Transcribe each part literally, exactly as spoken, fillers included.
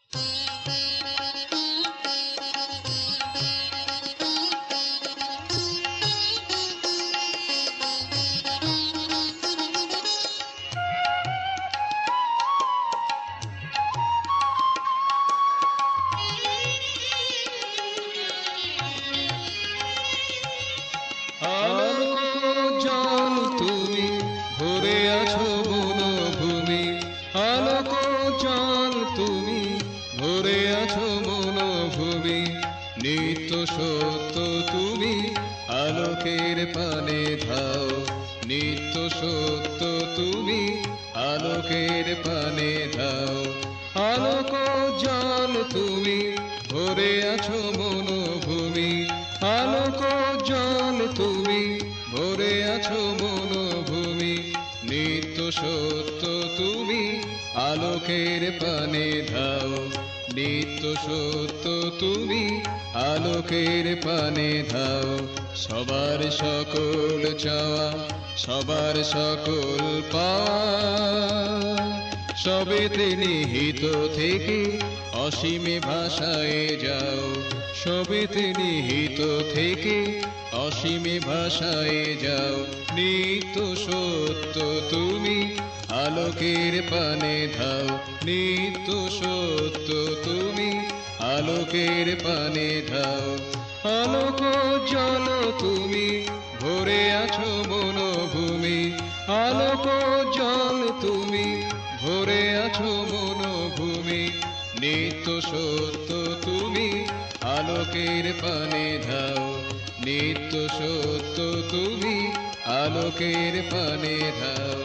নিত্য সত্য তুমি আলোকের পানে ধাও, নিত্য সত্য তুমি আলোকের পানে ধাও। আলোক জল তুমি ভরে আছো মনোভূমি, আলোক জল তুমি ভরে আছো মনোভূমি। নিত্য সত্য তুমি আলোকের পানে ধাও, নিত্য সত্য তুমি আলোকের পানে ধাও। সবার সকল চাওয়া, সবার সকল পাওয়া, সবেতে নিহিত থেকে অসীমে ভাষায় যাও, সবেতে নিহিত থেকে অসীমে ভাষায় যাও। নিত্য সত্য তুমি আলোকের পানে ধাও, নিত্য সত্য তুমি আলোকের পানে ধাও। আলোক জল তুমি ভরে আছো মনোভূমি, আলোক জল তুমি ভরে আছো মনোভূমি। নিত্য সত্য তুমি আলোকের পানে ধাও, নিত্য সত্য তুমি আলোকের পানে ধাও।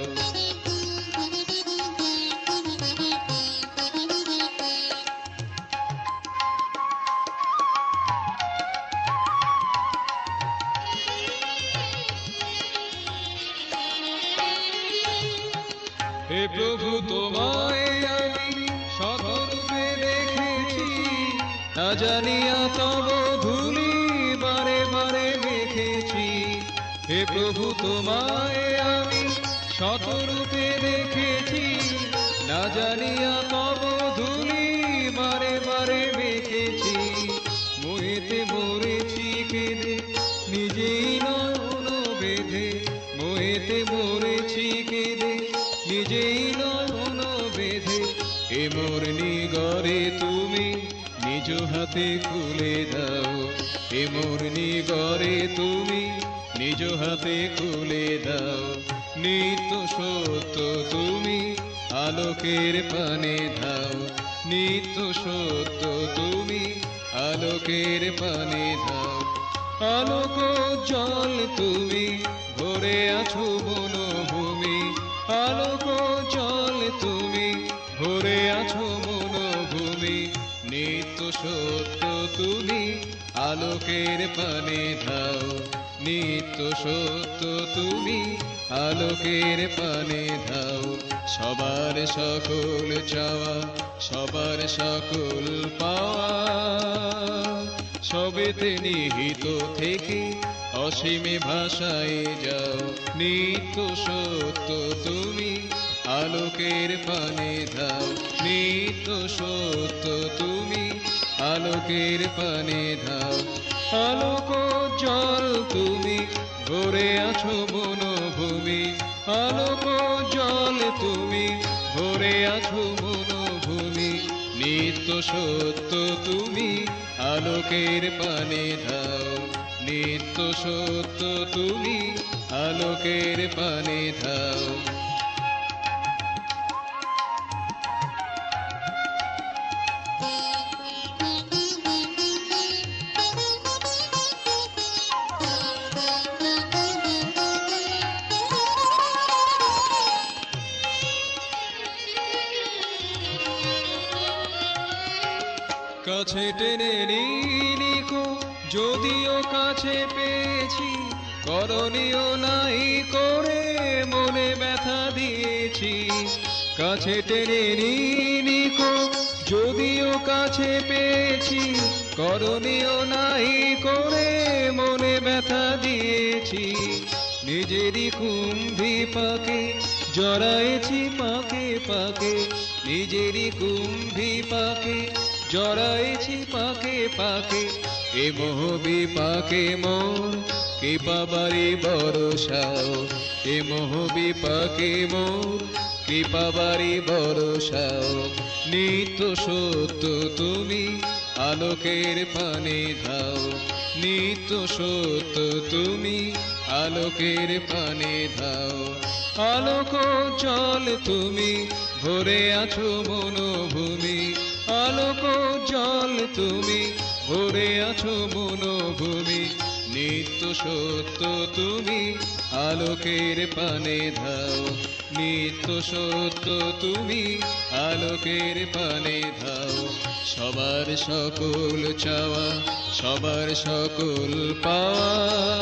হে প্রভু তোমায় আমি শতরূপে দেখেছি, না জানিয়া তব ধূলি বারে বারে দেখেছি। হে প্রভু তোমায় আমি শতরূপে দেখেছি, না জানিয়া তব ধূলি বারে বারে দেখেছি। মোহেতে মরেছি কেঁদে নিজেই নয়ন বেঁধে, মোহেতে মরেছি কেঁদে নিজেই নয়ন বেঁধে। এ মোর নিগরে তুমি নিজ হাতে খুলে দাও, এ মোর নিগরে তুমি নিজ হাতে খুলে দাও। নিত্য সত্য তুমি আলোকের পানে ধাও, নিত্য সত্য তুমি আলোকের পানে ধাও। আলোক জল তুমি ভরে আছো মনোভূমি, আলোক জল তুমি ভরে আছো মনোভূমি। নিত্য সত্য তুমি আলোকের পানে ধাও, নিত্য সত্য তুমি আলোকের পানে ধাও। সবার সকল চাওয়া, সবার সকল পাওয়া, সবেতে নিহিত থেকে অসীমে ভাষায় যাও। নিত্য সত্য তুমি আলোকের পানে ধাও, নিত্য সত্য তুমি আলোকের পানে ধাও। আলোক জল তুমি ভরে আছো মনোভূমি, আলোক জল তুমি ভরে আছো মনোভূমি। নিত্য সত্য তুমি আলোকের পানে ধাও, নিত্য সত্য তুমি আলোকের পানে ধাও। কাছে টেনে নিকো যদিও কাছে পেয়েছি, করণীয় নাই করে মনে ব্যথা দিয়েছি। কাছে টেনে নিকো যদিও কাছে পেয়েছি, করণীয় নাই করে মনে ব্যথা দিয়েছি। নিজেরই কুম্ভি পাকে জড়াইছি পাকে পাকে নিজেরই কুম্ভি পাকে, জড়াইছি পাকে পাকে এ মোহ বিপাকে মোর কে পাবারে ভরসাও, এ মোহ বিপাকে মোর কে পাবারে ভরসাও। নিত্য সত্য তুমি আলোকের পানে ধাও, নিত্য সত্য তুমি আলোকের পানে ধাও। আলোক জল তুমি ভরে আছো মনোভূমি, আলোক জল তুমি ভরে আছো মনোভূমি। নিত্য সত্য তুমি আলোকের পানে ধাও, নিত্য সত্য তুমি আলোকের পানে ধাও। সবার সকল চাওয়া সবার সকল পাওয়া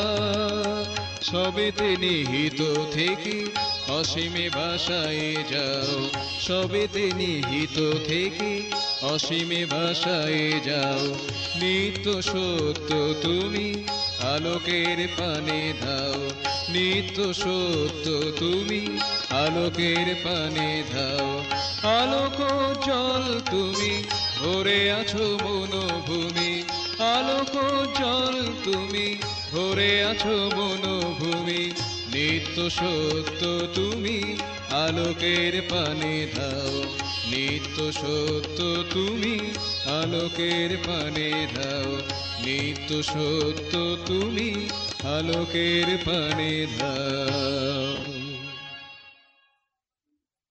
সবেতে নিহিত থেকে অসীমে ভাষায় যাও, সবেতে নিহিত থেকে অসীমে ভাষায় যাও। নিত্য সত্য তুমি আলোকের পানে ধাও, নিত্য সত্য তুমি আলোকের পানে ধাও। আলোক জল তুমি ভরে আছো মনোভূমি, আলোক জল তুমি ভরে আছো মনোভূমি। নিত্য সত্য তুমি আলোকের পানে ধাও, নিত্য সত্য তুমি আলোকের পানে ধাও, নিত্য সত্য তুমি আলোকের পানে ধাও।